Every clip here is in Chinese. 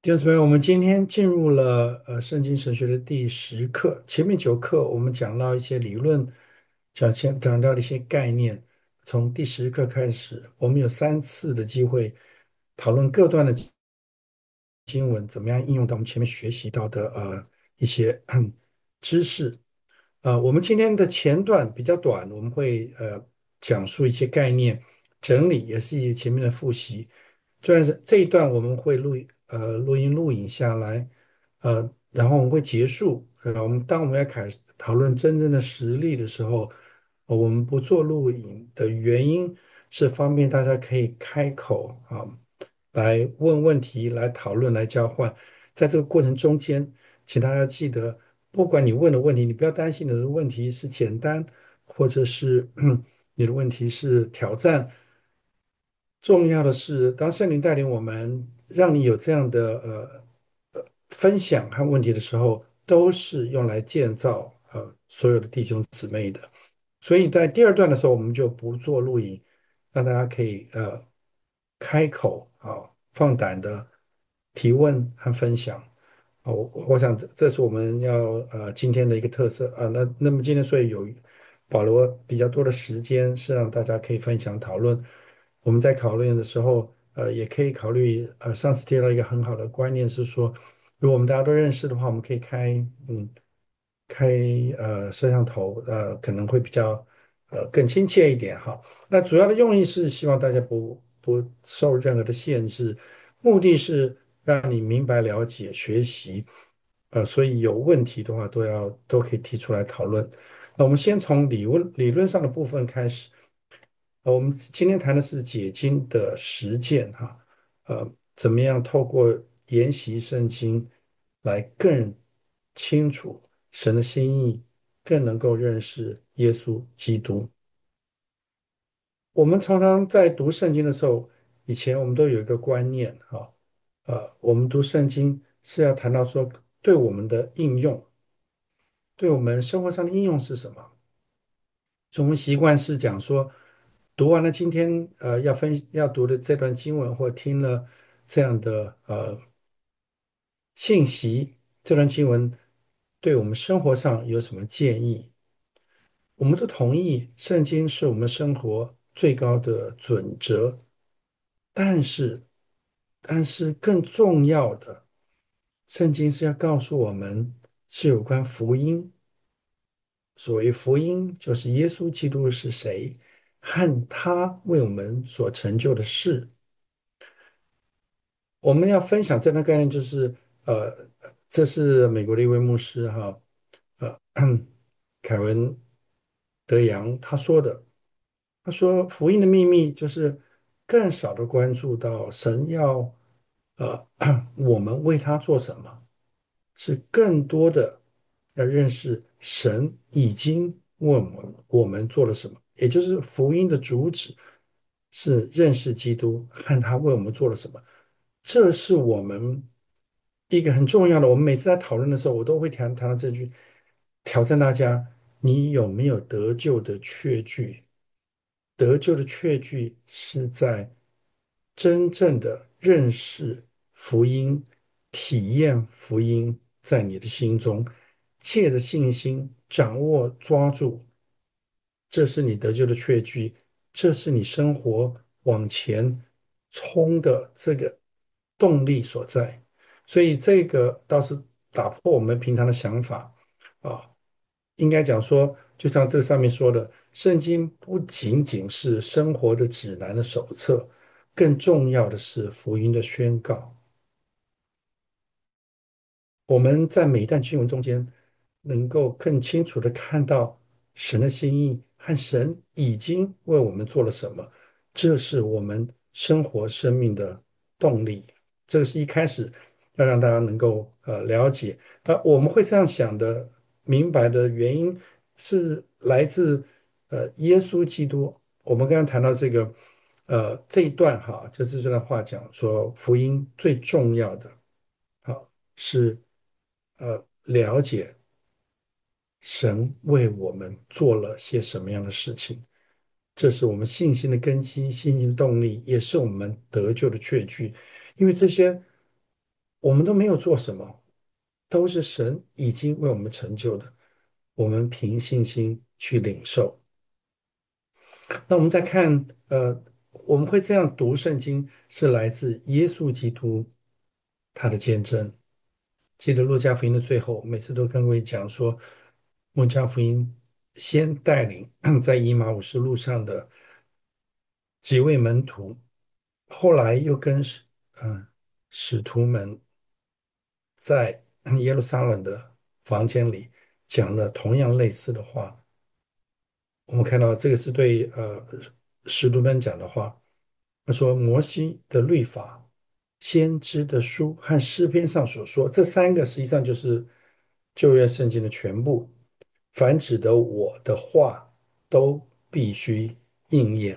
弟兄姊妹，我们今天进入了圣经神学的第10课。前面9课我们讲到一些理论，讲到了一些概念。从第10课开始，我们有3次的机会讨论各段的经文怎么样应用到我们前面学习到的一些知识。我们今天的前段比较短，我们会讲述一些概念，整理也是前面的复习。虽然是这一段我们会录影下来，然后我们会结束。当我们要讨论真正的实例的时候，我们不做录影的原因是方便大家可以开口来问问题、来讨论、来交换。在这个过程中间，请大家记得，不管你问的问题，你不要担心你的问题是简单，或者是你的问题是挑战。重要的是，当圣灵带领我们，让你有这样的分享和问题的时候，都是用来建造所有的弟兄姊妹的。所以在第二段的时候，我们就不做录影，让大家可以开口放胆的提问和分享。我想这是我们要今天的一个特色啊。那么今天所以有保留比较多的时间，是让大家可以分享讨论。我们在讨论的时候，也可以考虑上次提到一个很好的观念是说，如果我们大家都认识的话，我们可以开摄像头，可能会比较更亲切一点哈。那主要的用意是希望大家不受任何的限制，目的是让你明白、了解、学习。所以有问题的话都可以提出来讨论。那我们先从理论上的部分开始。我们今天谈的是解经的实践哈，怎么样透过研习圣经来更清楚神的心意，更能够认识耶稣基督。我们常常在读圣经的时候，以前我们都有一个观念哈，我们读圣经是要谈到说对我们的应用，对我们生活上的应用是什么？所以我们习惯是讲说，读完了今天要读的这段经文，或听了这样的信息，这段经文对我们生活上有什么建议？我们都同意，圣经是我们生活最高的准则，但是，但是更重要的，圣经是要告诉我们是有关福音。所谓福音，就是耶稣基督是谁，和他为我们所成就的事。我们要分享这段概念，就是这是美国的一位牧师哈，呃，凯文德扬他说的。他说福音的秘密就是更少的关注到神要呃我们为他做什么，是更多的要认识神已经为我们做了什么，也就是福音的主旨是认识基督和他为我们做了什么。这是我们一个很重要的。我们每次在讨论的时候，我都会谈到这句，挑战大家：你有没有得救的确据？得救的确据是在真正的认识福音、体验福音在你的心中，借着信心掌握、抓住，这是你得救的确据，这是你生活往前冲的这个动力所在。所以这个倒是打破我们平常的想法啊。应该讲说，就像这上面说的，圣经不仅仅是生活的指南的手册，更重要的是福音的宣告。我们在每一段经文中间，能够更清楚的看到神的心意和神已经为我们做了什么，这是我们生活生命的动力。这个是一开始要让大家能够了解。我们会这样想的、明白的原因是来自耶稣基督。我们刚刚谈到这一段哈，就是这段话讲说，福音最重要的。好，是了解神为我们做了些什么样的事情，这是我们信心的根基、信心的动力，也是我们得救的确据。因为这些我们都没有做什么，都是神已经为我们成就的，我们凭信心去领受。那我们再看，我们会这样读圣经，是来自耶稣基督他的见证。记得路加福音的最后，每次都跟各位讲说，路加福音先带领在以马五斯路上的几位门徒，后来又跟使徒们在耶路撒冷的房间里讲了同样类似的话。我们看到这个是对使徒们讲的话。他说：“摩西的律法、先知的书和诗篇上所说，这三个实际上就是旧约圣经的全部。凡指的我的话，都必须应验。”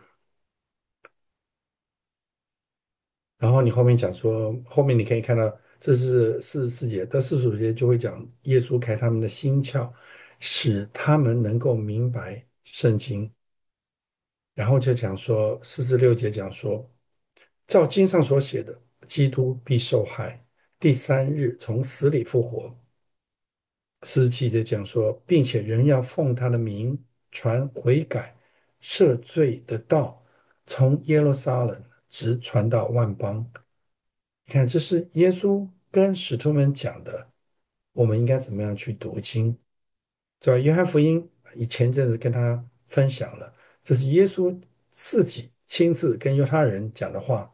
然后你后面讲说，后面你可以看到，这是44节到45节就会讲耶稣开他们的心窍，使他们能够明白圣经。然后就讲说46节讲说，照经上所写的，基督必受害，第三日从死里复活。47节讲说，并且人要奉他的名传悔改、赦罪的道，从耶路撒冷直传到万邦。你看，这是耶稣跟使徒们讲的，我们应该怎么样去读经，对吧？约翰福音以前阵子跟他分享了，这是耶稣自己亲自跟犹太人讲的话，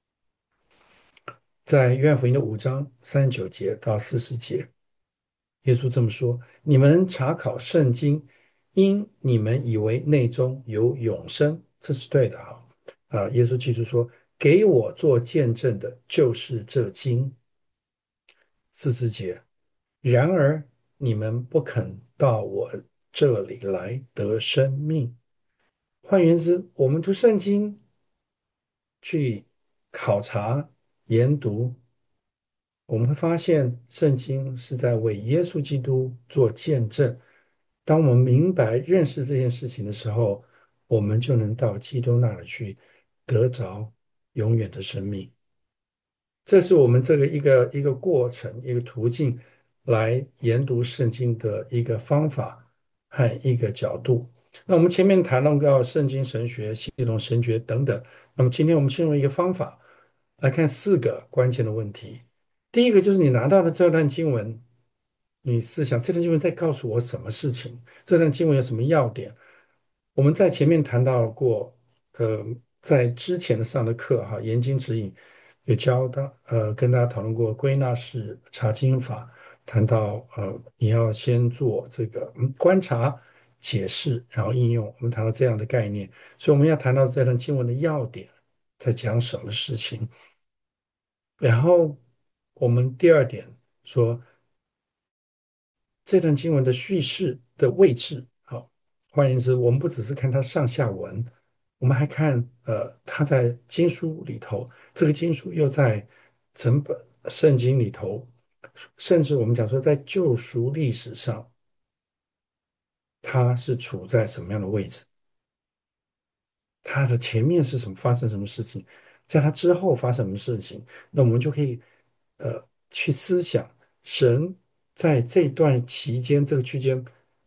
在约翰福音的5章39节到40节，耶稣这么说：“你们查考圣经，因你们以为内中有永生，这是对的哈。耶稣记住说，给我做见证的就是这经。40节，然而你们不肯到我这里来得生命。换言之，我们读圣经去考察研读，我们会发现圣经是在为耶稣基督做见证。当我们明白认识这件事情的时候，我们就能到基督那里去得着永远的生命。这是我们这个一个过程，一个途径来研读圣经的一个方法和一个角度。那我们前面谈到圣经神学、系统神学等等，那么今天我们进入一个方法来看4个关键的问题。第一个就是你拿到的这段经文，你思想这段经文在告诉我什么事情？这段经文有什么要点？我们在前面谈到过，在之前的上的课哈，研经指引有教到，跟大家讨论过归纳式查经法，谈到你要先做这个观察、解释，然后应用。我们谈到这样的概念，所以我们要谈到这段经文的要点，在讲什么事情。然后我们第二点说。这段经文的叙事的位置，好，换言之，我们不只是看它上下文，我们还看它在经书里头，这个经书又在整本圣经里头，甚至我们讲说在救赎历史上，它是处在什么样的位置？它的前面是什么？发生什么事情？在它之后发生什么事情？那我们就可以去思想神在这段期间这个区间。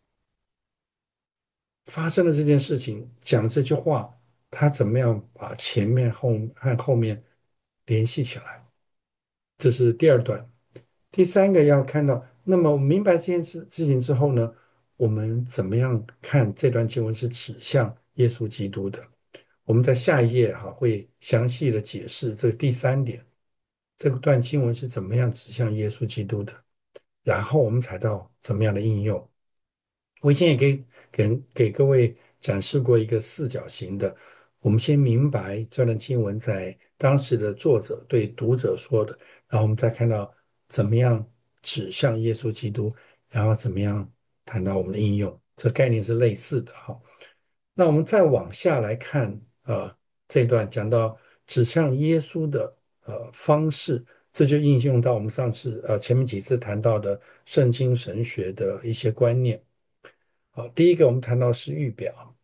发生了这件事情，讲这句话，他怎么样把前面和后面联系起来？这是第二段。第三个要看到，那么我明白这件事情之后呢，我们怎么样看这段经文是指向耶稣基督的？我们在下一页哈会详细的解释这个第三点，这个段经文是怎么样指向耶稣基督的，然后我们才到怎么样的应用。我以前也给各位展示过一个四角形的。我们先明白这段经文在当时的作者对读者说的，然后我们再看到怎么样指向耶稣基督，然后怎么样谈到我们的应用，这概念是类似的哈。那我们再往下来看，这段讲到指向耶稣的方式，这就应用到我们上次前面几次谈到的圣经神学的一些观念。好，第一个我们谈到是预表，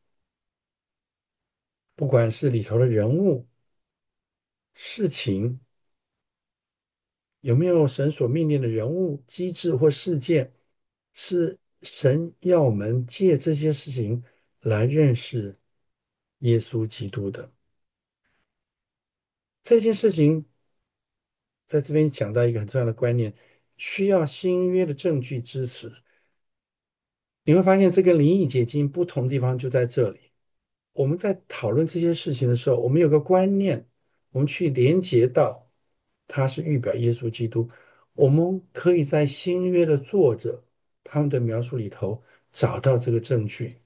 不管是里头的人物、事情， 有没有神所命令的人物、机制或事件，是神要我们借这些事情来认识耶稣基督的？这件事情在这边讲到一个很重要的观念，需要新约的证据支持。你会发现，这跟灵异解经不同的地方就在这里。我们在讨论这些事情的时候，我们有个观念，我们去连接到他是预表耶稣基督，我们可以在新约的作者他们的描述里头找到这个证据。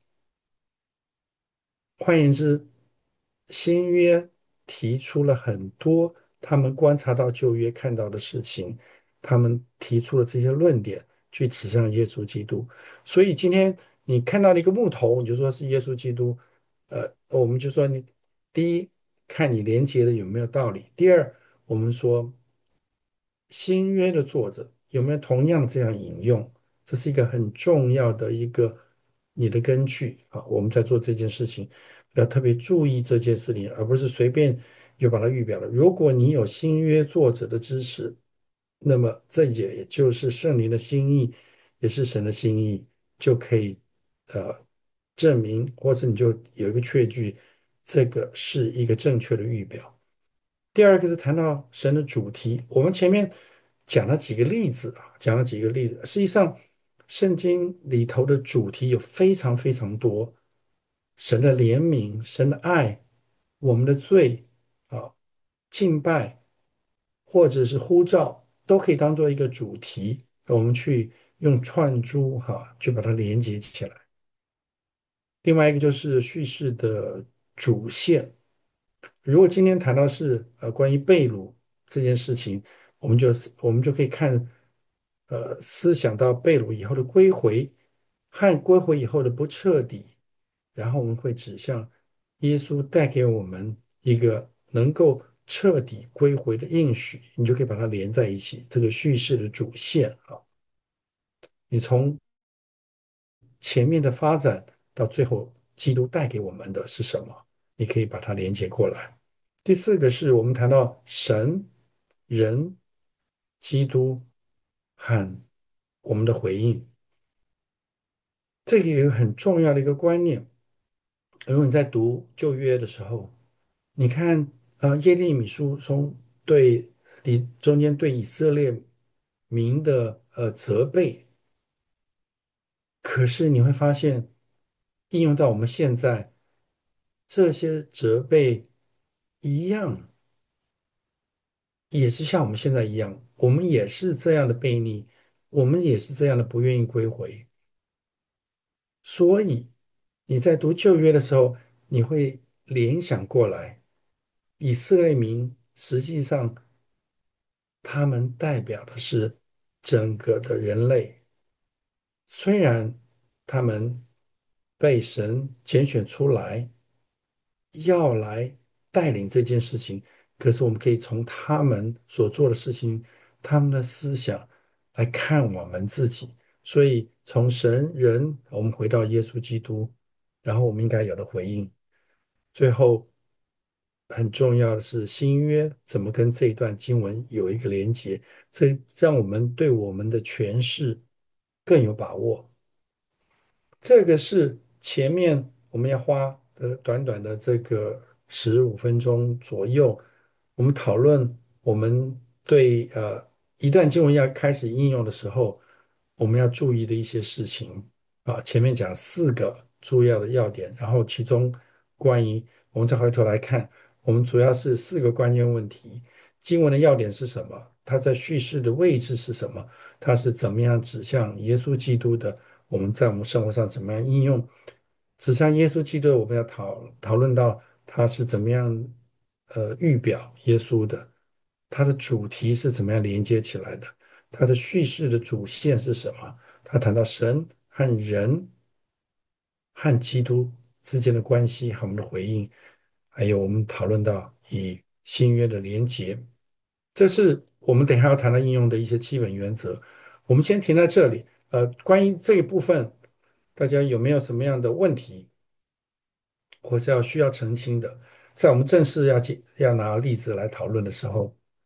换言之，新约提出了很多他们观察到旧约看到的事情，他们提出了这些论点，去指向耶稣基督。所以今天你看到了一个木头，你就说是耶稣基督，我们就说你第一看你连接的有没有道理，第二我们说新约的作者有没有同样这样引用，这是一个很重要的一个你的根据啊。我们在做这件事情，要特别注意这件事情，而不是随便就把它预表了。如果你有新约作者的知识，那么这也就是圣灵的心意，也是神的心意，就可以证明，或者你就有一个确据，这个是一个正确的预表。第二个是谈到神的主题，我们前面讲了几个例子啊，讲了几个例子。实际上，圣经里头的主题有非常非常多，神的怜悯、神的爱、我们的罪啊、敬拜或者是呼召，都可以当做一个主题，我们去用串珠去把它连接起来。另外一个就是叙事的主线。如果今天谈到是关于被掳这件事情，我们就可以看思想到被掳以后的归回和归回以后的不彻底，然后我们会指向耶稣带给我们一个能够彻底归回的应许，你就可以把它连在一起，这个叙事的主线啊，你从前面的发展到最后基督带给我们的是什么，你可以把它连接过来。第四个是我们谈到神、人、基督和我们的回应，这个有一个很重要的一个观念。如果你在读旧约的时候，你看耶利米书中中间对以色列民的责备，可是你会发现应用到我们现在，这些责备一样。也是像我们现在一样，我们也是这样的悖逆，我们也是这样的不愿意归回。所以你在读旧约的时候，你会联想过来，以色列民实际上他们代表的是整个的人类，虽然他们被神拣选出来，要来带领这件事情，可是我们可以从他们所做的事情，他们的思想来看我们自己。所以从神人，我们回到耶稣基督，然后我们应该有的回应。最后很重要的是新约怎么跟这一段经文有一个连结，这让我们对我们的诠释更有把握。这个是前面我们要花短短的这个15分钟左右，我们讨论我们对一段经文要开始应用的时候，我们要注意的一些事情啊。前面讲4个重要的要点，然后其中关于我们再回头来看，我们主要是4个关键问题：经文的要点是什么？它在叙事的位置是什么？它是怎么样指向耶稣基督的？我们在我们生活上怎么样应用？指向耶稣基督，我们要讨论到他是怎么样预表耶稣的，它的主题是怎么样连接起来的，它的叙事的主线是什么？他谈到神和人和基督之间的关系和我们的回应，还有我们讨论到以新约的连结，这是我们等一下要谈到应用的一些基本原则。我们先停在这里。关于这一部分，大家有没有什么样的问题，或是需要澄清的？在我们正式要拿例子来讨论的时候，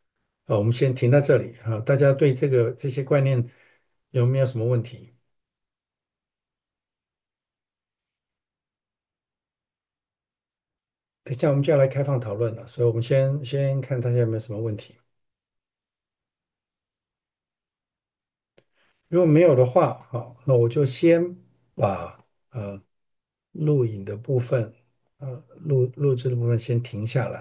我们先停到这里啊，大家对这些观念有没有什么问题？等一下我们就要来开放讨论了，所以我们先看大家有没有什么问题。如果没有的话，好，那我就先把录影的部分，录制的部分先停下来。